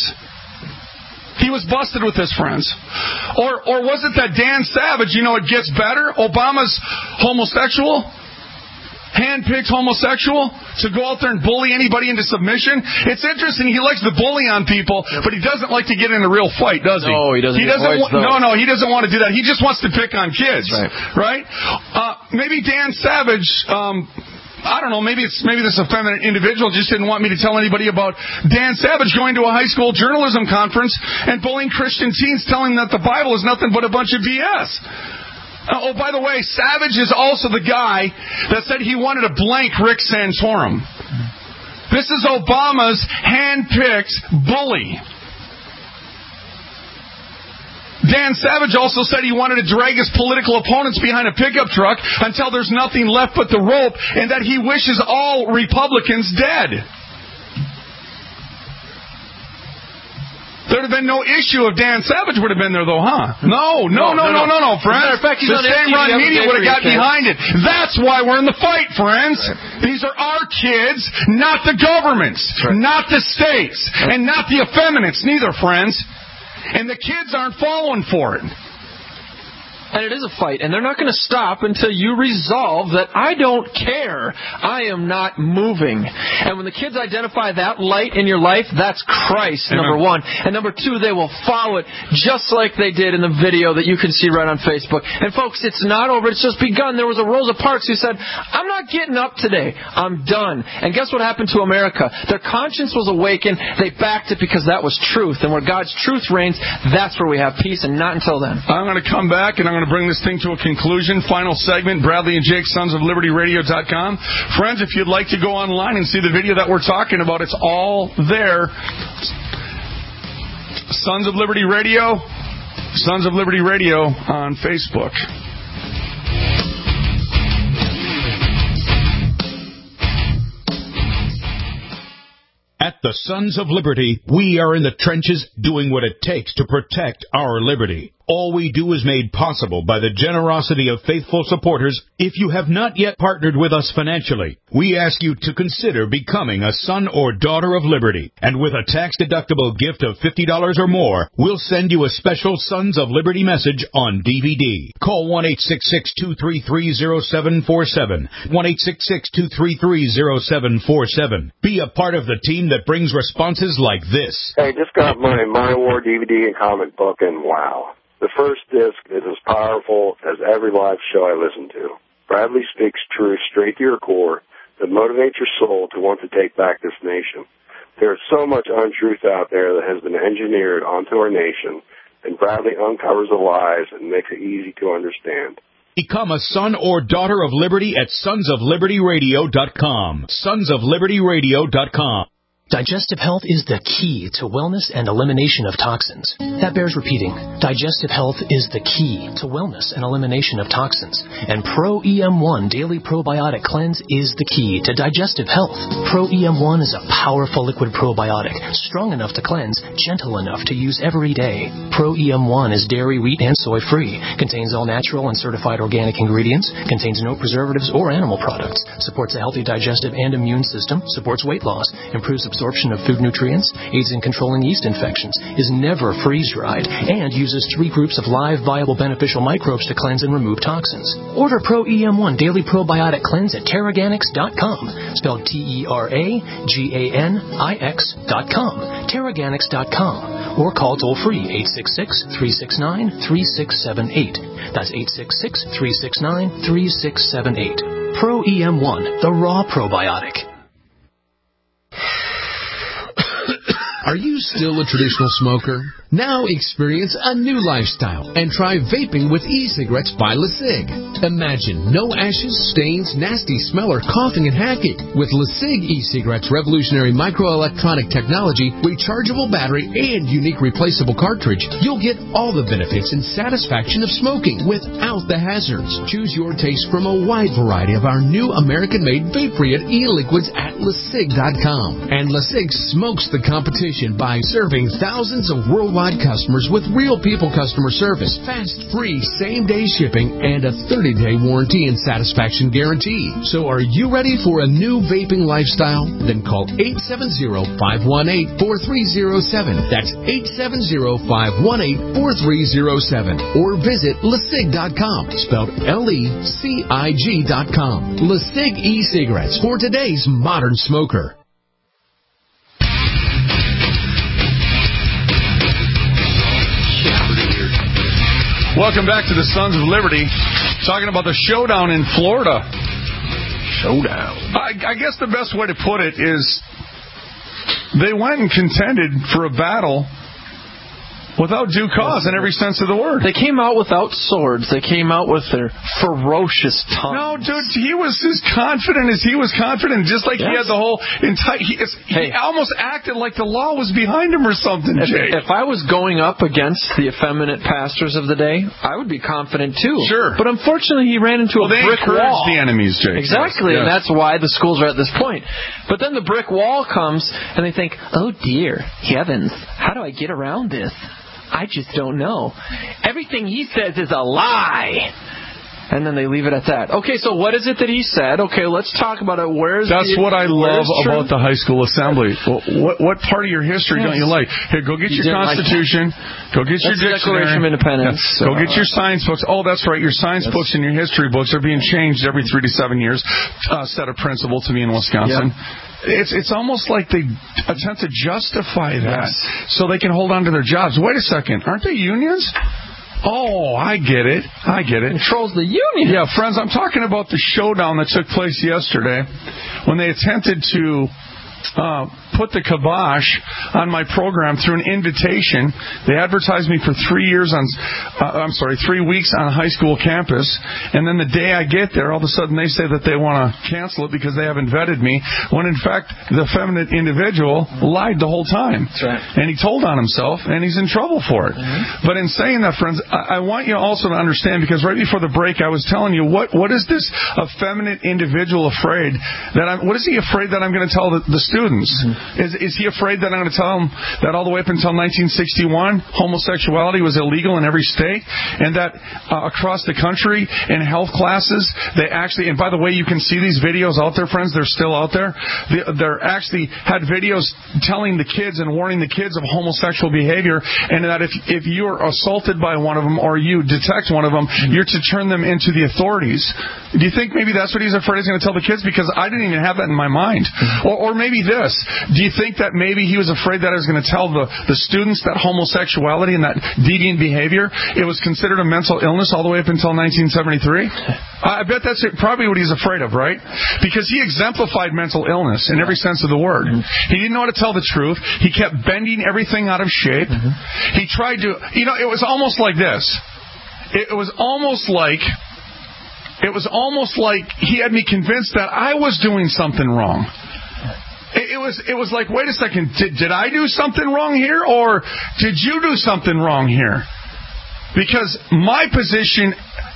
He was busted with this, friends. Or or was it that Dan Savage, you know, it gets better? Obama's homosexual, hand-picked homosexual, to go out there and bully anybody into submission? It's interesting. He likes to bully on people, but he doesn't like to get in a real fight, does he? No, he doesn't. He doesn't. Wa- no, no, he doesn't want to do that. He just wants to pick on kids, right? Right? Uh, maybe Dan Savage. Um, I don't know, maybe it's maybe this effeminate individual just didn't want me to tell anybody about Dan Savage going to a high school journalism conference and bullying Christian teens, telling them that the Bible is nothing but a bunch of B S. Uh, oh, by the way, Savage is also the guy that said he wanted to blank Rick Santorum. This is Obama's hand-picked bully. Dan Savage also said he wanted to drag his political opponents behind a pickup truck until there's nothing left but the rope, and that he wishes all Republicans dead. There'd have been no issue if Dan Savage would have been there, though, huh? No, no, no, no, no, no, friends. As a matter of fact, he's the on same run media would have got case. behind it. That's why we're in the fight, friends. These are our kids, not the governments, right. Not the states, right. And not the effeminates, neither, friends. And the kids aren't falling for it. And it is a fight, and they're not going to stop until you resolve that I don't care. I am not moving. And when the kids identify that light in your life, that's Christ, Amen. Number one. And number two, they will follow it just like they did in the video that you can see right on Facebook. And folks, it's not over. It's just begun. There was a Rosa Parks who said, I'm not getting up today. I'm done. And guess what happened to America? Their conscience was awakened. They backed it because that was truth. And where God's truth reigns, that's where we have peace, and not until then. I'm going to come back, and I'm going to bring this thing to a conclusion. Final segment, Bradley and Jake, sons of liberty radio dot com. Friends, if you'd like to go online and see the video that we're talking about, it's all there. Sons of Liberty Radio, Sons of Liberty Radio on Facebook. At the Sons of Liberty, we are in the trenches doing what it takes to protect our liberty. All we do is made possible by the generosity of faithful supporters. If you have not yet partnered with us financially, we ask you to consider becoming a son or daughter of liberty. And with a tax-deductible gift of fifty dollars or more, we'll send you a special Sons of Liberty message on D V D. Call one eight six six, two three three, zero seven four seven. one eight six six, two three three, zero seven four seven. Be a part of the team that brings responses like this. Hey, just got my My War D V D and comic book, and wow. The first disc is as powerful as every live show I listen to. Bradley speaks truth straight to your core that motivates your soul to want to take back this nation. There is so much untruth out there that has been engineered onto our nation, and Bradley uncovers the lies and makes it easy to understand. Become a son or daughter of liberty at sons of liberty radio dot com. sons of liberty radio dot com. Digestive health is the key to wellness and elimination of toxins. That bears repeating. Digestive health is the key to wellness and elimination of toxins. And Pro E M one Daily Probiotic Cleanse is the key to digestive health. Pro E M one is a powerful liquid probiotic, strong enough to cleanse, gentle enough to use every day. Pro E M one is dairy, wheat, and soy-free, contains all natural and certified organic ingredients, contains no preservatives or animal products, supports a healthy digestive and immune system, supports weight loss, improves absorption of food nutrients, aids in controlling yeast infections, is never freeze-dried, and uses three groups of live, viable, beneficial microbes to cleanse and remove toxins. Order Pro E M one Daily Probiotic Cleanse at Terraganics dot com, spelled T E R A G A N I X dot com, Terraganics dot com, or call toll-free eight six six, three six nine, three six seven eight. That's eight six six, three six nine, three six seven eight. Pro E M one, the raw probiotic. Are you still a traditional smoker? Now experience a new lifestyle and try vaping with e-cigarettes by LeSig. Imagine no ashes, stains, nasty smell, or coughing and hacking. With LeSig e-cigarettes' revolutionary microelectronic technology, rechargeable battery, and unique replaceable cartridge, you'll get all the benefits and satisfaction of smoking without the hazards. Choose your taste from a wide variety of our new American-made vape-free e-liquids at LeSig dot com. And LeSig smokes the competition by serving thousands of worldwide customers with real people customer service, fast, free, same-day shipping, and a thirty-day warranty and satisfaction guarantee. So are you ready for a new vaping lifestyle? Then call eight seven zero, five one eight, four three zero seven. That's eight seven zero, five one eight, four three zero seven. Or visit LeSig dot com, spelled L E C I G dot com. LeSig e-cigarettes for today's modern smoker. Welcome back to the Sons of Liberty, talking about the showdown in Florida. Showdown. I, I guess the best way to put it is they went and contended for a battle without due cause in every sense of the word. They came out without swords. They came out with their ferocious tongues. No, dude, he was as confident as he was confident, just like yes. he had the whole entire... He, he hey. almost acted like the law was behind him or something, if, Jake. If I was going up against the effeminate pastors of the day, I would be confident too. Sure. But unfortunately, he ran into well, a brick wall. They encouraged the enemies, Jake. Exactly, yes. and that's why the schools are at this point. But then the brick wall comes, and they think, oh dear, heavens, how do I get around this? I just don't know. Everything he says is a lie. And then they leave it at that. Okay, so what is it that he said? Okay, let's talk about it. Where's That's the, what I love about truth? the high school assembly. Well, what what part of your history yes. don't you like? Here, go get you your Constitution. Like go get That's your dictionary. Declaration of Independence. Yeah. Go uh, get your science books. Oh, that's right. Your science yes. books and your history books are being changed every three to seven years. Uh, set of principle to me in Wisconsin. Yep. It's it's almost like they attempt to justify that yes. so they can hold on to their jobs. Wait a second. Aren't they unions? Oh, I get it. I get it. Controls the union. Yeah, friends, I'm talking about the showdown that took place yesterday when they attempted to uh, put the kibosh on my program through an invitation. They advertised me for three years on, uh, I'm sorry, three weeks on a high school campus, and then the day I get there, all of a sudden they say that they want to cancel it because they haven't vetted me, when in fact the feminine individual lied the whole time. That's right. And he told on himself, and he's in trouble for it. Mm-hmm. But in saying that, friends, I, I want you also to understand, because right before the break I was telling you, what what is this effeminate individual afraid that I'm, what is he afraid that I'm going to tell the, the students? Mm-hmm. Is, is he afraid that I'm going to tell him that all the way up until nineteen sixty-one, homosexuality was illegal in every state, and that uh, across the country in health classes, they actually, and by the way, you can see these videos out there, friends, they're still out there. They, they're actually had videos telling the kids and warning the kids of homosexual behavior, and that if, if you're assaulted by one of them or you detect one of them, you're to turn them into the authorities. Do you think maybe that's what he's afraid he's going to tell the kids? Because I didn't even have that in my mind. Or, or maybe this. Do you think that maybe he was afraid that I was going to tell the, the students that homosexuality and that deviant behavior, it was considered a mental illness all the way up until nineteen seventy-three? I bet that's probably what he's afraid of, right? Because he exemplified mental illness in every sense of the word. Mm-hmm. He didn't know how to tell the truth. He kept bending everything out of shape. Mm-hmm. He tried to, you know, it was almost like this. It was almost like, it was almost like he had me convinced that I was doing something wrong. It, it was, it was like, wait a second, did, did I do something wrong here, or did you do something wrong here? Because my position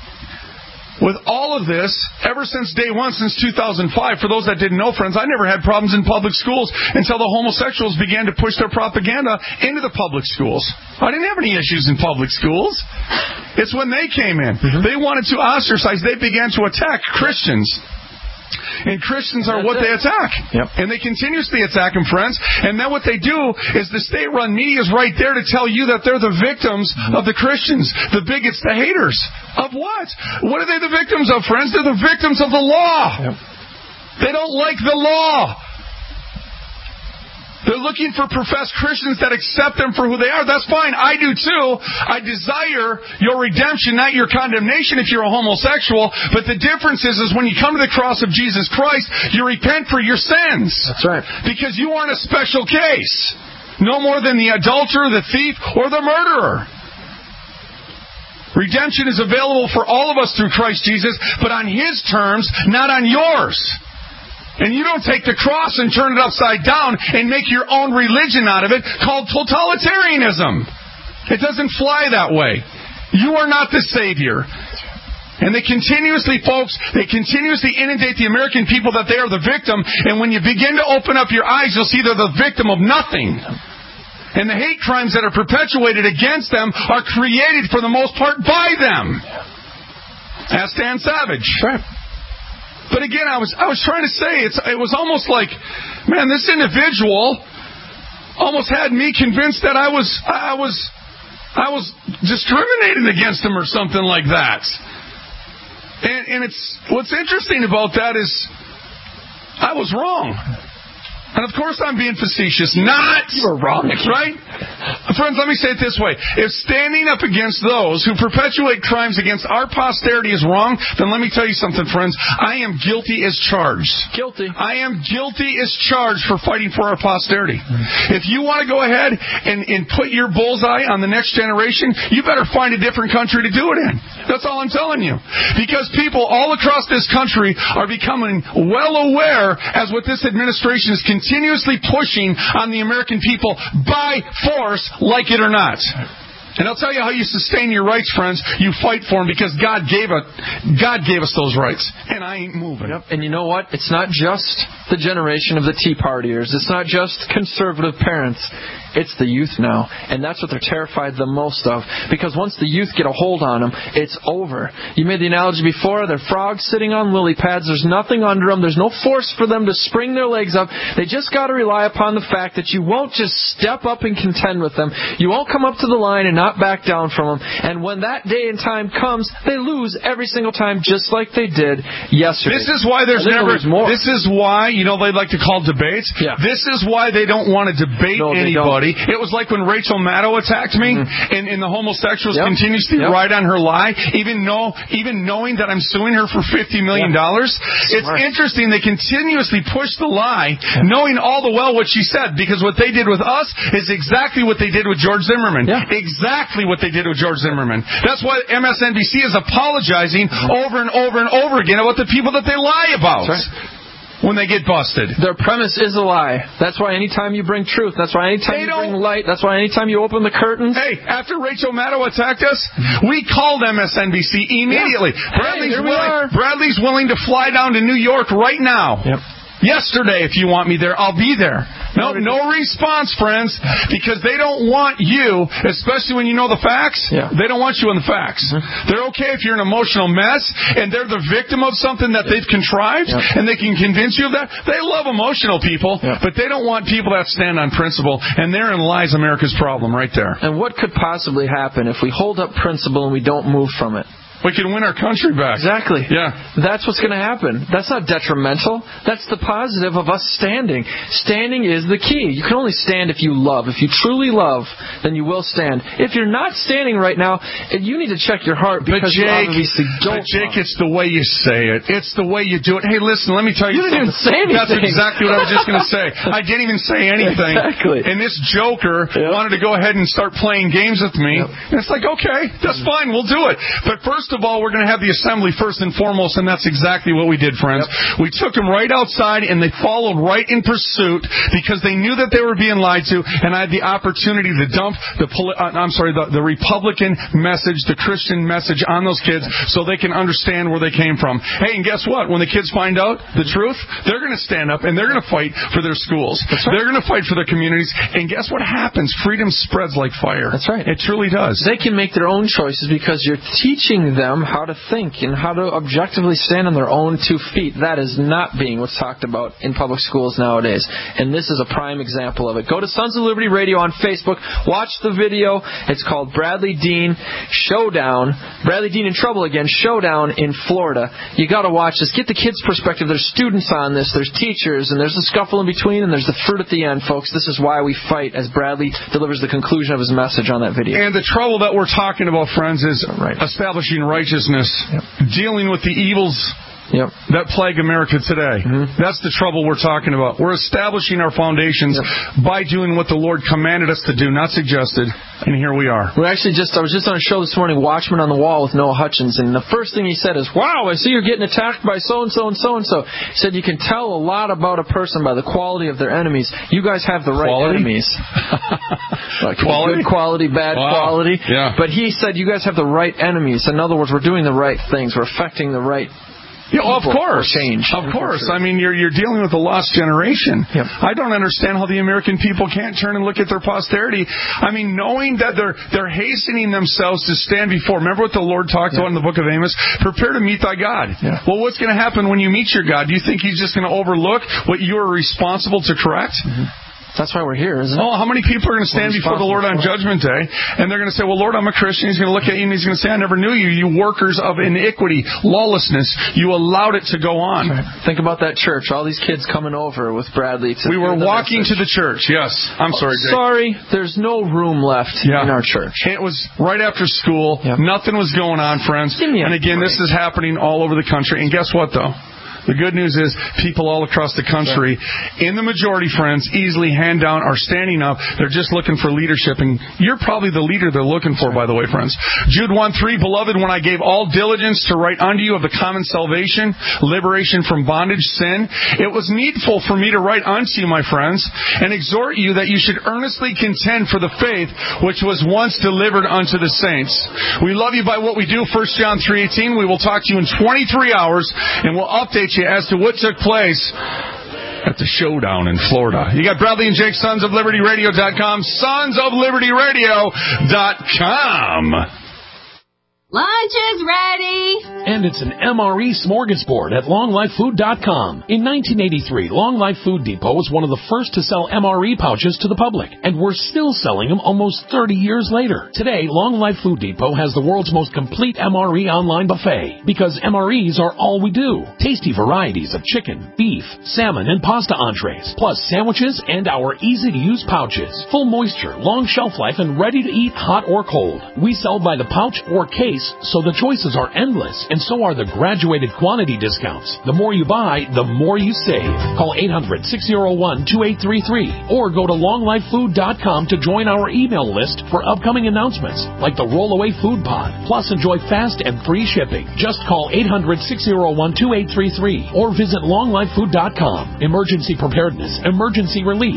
with all of this, ever since day one, since two thousand five, for those that didn't know, friends, I never had problems in public schools until the homosexuals began to push their propaganda into the public schools. I didn't have any issues in public schools. It's when they came in. Mm-hmm. They wanted to ostracize. They began to attack Christians. And Christians are what they attack. Yep. And they continuously attack them, friends. And then what they do is the state-run media is right there to tell you that they're the victims of the Christians, the bigots, the haters. Of what? What are they the victims of, friends? They're the victims of the law. Yep. They don't like the law. They're looking for professed Christians that accept them for who they are. That's fine. I do too. I desire your redemption, not your condemnation if you're a homosexual. But the difference is, is when you come to the cross of Jesus Christ, you repent for your sins. That's right. Because you aren't a special case. No more than the adulterer, the thief, or the murderer. Redemption is available for all of us through Christ Jesus, but on His terms, not on yours. And you don't take the cross and turn it upside down and make your own religion out of it called totalitarianism. It doesn't fly that way. You are not the Savior. And they continuously, folks, they continuously inundate the American people that they are the victim. And when you begin to open up your eyes, you'll see they're the victim of nothing. And the hate crimes that are perpetuated against them are created, for the most part, by them. Ask Dan Savage. Right. But again, I was I was trying to say, it's it was almost like, man, this individual almost had me convinced that I was I was I was discriminating against him or something like that. And and it's what's interesting about that is I was wrong. And of course I'm being facetious. Not! You were wrong. Right? Friends, let me say it this way. If standing up against those who perpetuate crimes against our posterity is wrong, then let me tell you something, friends. I am guilty as charged. Guilty. I am guilty as charged for fighting for our posterity. Mm-hmm. If you want to go ahead and, and put your bullseye on the next generation, you better find a different country to do it in. That's all I'm telling you. Because people all across this country are becoming well aware as what this administration is continuously pushing on the American people by force, like it or not. And I'll tell you how you sustain your rights, friends. You fight for them because God gave it. God gave us those rights. And I ain't moving. Yep. And you know what? It's not just the generation of the Tea Partiers. It's not just conservative parents. It's the youth now. And that's what they're terrified the most of. Because once the youth get a hold on them, it's over. You made the analogy before. They're frogs sitting on lily pads. There's nothing under them. There's no force for them to spring their legs up. They just got to rely upon the fact that you won't just step up and contend with them. You won't come up to the line and not back down from them. And when that day and time comes, they lose every single time, just like they did yesterday. This is why there's never more. This is why, you know, they like to call debates. Yeah. This is why they don't want to debate no, anybody. everybody. It was like when Rachel Maddow attacked me, mm-hmm. and, and the homosexuals yep. continuously yep. ride on her lie, even know, even knowing that I'm suing her for fifty million dollars. Yeah. It's Smart. interesting. They continuously push the lie, yeah. knowing all the well what she said, because what they did with us is exactly what they did with George Zimmerman. Yeah. Exactly what they did with George Zimmerman. That's why M S N B C is apologizing mm-hmm. over and over and over again about the people that they lie about. That's right. When they get busted. Their premise is a lie. That's why anytime you bring truth, that's why anytime they you don't... bring light, that's why anytime you open the curtains. Hey, after Rachel Maddow attacked us, we called M S N B C immediately. Yeah. Bradley's, hey, willing, Bradley's willing to fly down to New York right now. Yep. Yesterday, if you want me there, I'll be there. No, no response, friends, because they don't want you, especially when you know the facts. Yeah. They don't want you on the facts. Mm-hmm. They're okay if you're an emotional mess and they're the victim of something that they've contrived, yep. and they can convince you of that. They love emotional people, yep. but they don't want people that stand on principle, and therein lies America's problem right there. And what could possibly happen if we hold up principle and we don't move from it? We can win our country back. Exactly. Yeah. That's what's going to happen. That's not detrimental. That's the positive of us standing. Standing is the key. You can only stand if you love. If you truly love, then you will stand. If you're not standing right now, you need to check your heart because but Jake, you obviously don't. But Jake, love. it's the way you say it. It's the way you do it. Hey, listen, let me tell you, you something. didn't even say anything. That's exactly what I was just going to say. I didn't even say anything. Exactly. And this joker yep. wanted to go ahead and start playing games with me. Yep. And it's like, okay, that's fine. We'll do it. But first of all, we're going to have the assembly first and foremost, and that's exactly what we did, friends. Yep. We took them right outside, and they followed right in pursuit because they knew that they were being lied to, and I had the opportunity to dump the poli- uh, I'm sorry, the, the Republican message, the Christian message on those kids so they can understand where they came from. Hey, and guess what? When the kids find out the truth, they're going to stand up, and they're going to fight for their schools. Right. They're going to fight for their communities, and guess what happens? Freedom spreads like fire. That's right. It truly does. They can make their own choices because you're teaching them how to think and how to objectively stand on their own two feet. That is not being what's talked about in public schools nowadays. And this is a prime example of it. Go to Sons of Liberty Radio on Facebook. Watch the video. It's called Bradley Dean Showdown. Bradley Dean in trouble again. Showdown in Florida. You got to watch this. Get the kids' perspective. There's students on this. There's teachers. And there's a scuffle in between. And there's the fruit at the end, folks. This is why we fight as Bradley delivers the conclusion of his message on that video. And the trouble that we're talking about, friends, is right. establishing righteousness. Yep. Dealing with the evils yep. that plague America today. Mm-hmm. That's the trouble we're talking about. We're establishing our foundations yep. by doing what the Lord commanded us to do, not suggested, and here we are. We actually just, I was just on a show this morning, Watchman on the Wall with Noah Hutchins, and the first thing he said is, wow, I see you're getting attacked by so-and-so and so-and-so. He said you can tell a lot about a person by the quality of their enemies. You guys have the right quality? enemies. Like quality? Good quality, bad wow. quality. Yeah. But he said you guys have the right enemies. In other words, we're doing the right things. We're affecting the right Yeah, of course. Change. Of course. I mean, you're you're dealing with a lost generation. Yep. I don't understand how the American people can't turn and look at their posterity. I mean, knowing that they're they're hastening themselves to stand before. Remember what the Lord talked yeah. about in the book of Amos? Prepare to meet thy God. Yeah. Well, what's going to happen when you meet your God? Do you think He's just going to overlook what you are responsible to correct? Mm-hmm. That's why we're here, isn't it? Oh, how many people are going to stand before the Lord on Judgment Day, and they're going to say, well, Lord, I'm a Christian. He's going to look at you, and He's going to say, I never knew you, you workers of iniquity, lawlessness. You allowed it to go on. Right. Think about that church. All these kids coming over with Bradley. To we were walking message. to the church, yes. I'm sorry, Jake. Sorry, there's no room left yeah. in our church. It was right after school. Yep. Nothing was going on, friends. And again, break. This is happening all over the country. And guess what, though? The good news is people all across the country, in the majority, friends, easily hand down are standing up. They're just looking for leadership. And you're probably the leader they're looking for, by the way, friends. Jude one three, Beloved, when I gave all diligence to write unto you of the common salvation, liberation from bondage, sin, it was needful for me to write unto you, my friends, and exhort you that you should earnestly contend for the faith which was once delivered unto the saints. We love you by what we do. First John three eighteen. We will talk to you in twenty-three hours, and we'll update you as to what took place at the showdown in Florida. You got Bradley and Jake, Sons of Liberty Radio dot com, Sons of Liberty Radio dot com. Lunch is ready! And it's an M R E smorgasbord at long life food dot com. In nineteen eighty-three, Long Life Food Depot was one of the first to sell M R E pouches to the public, and we're still selling them almost thirty years later. Today, Long Life Food Depot has the world's most complete M R E online buffet, because M R Es are all we do. Tasty varieties of chicken, beef, salmon, and pasta entrees, plus sandwiches and our easy-to-use pouches. Full moisture, long shelf life, and ready to eat hot or cold. We sell by the pouch or case, so the choices are endless, and so are the graduated quantity discounts. The more you buy, the more you save. Call eight hundred, six oh one, two eight three three or go to long life food dot com to join our email list for upcoming announcements like the Rollaway Food Pod. Plus, enjoy fast and free shipping. Just call eight hundred, six oh one, two eight three three or visit long life food dot com. Emergency preparedness, emergency relief,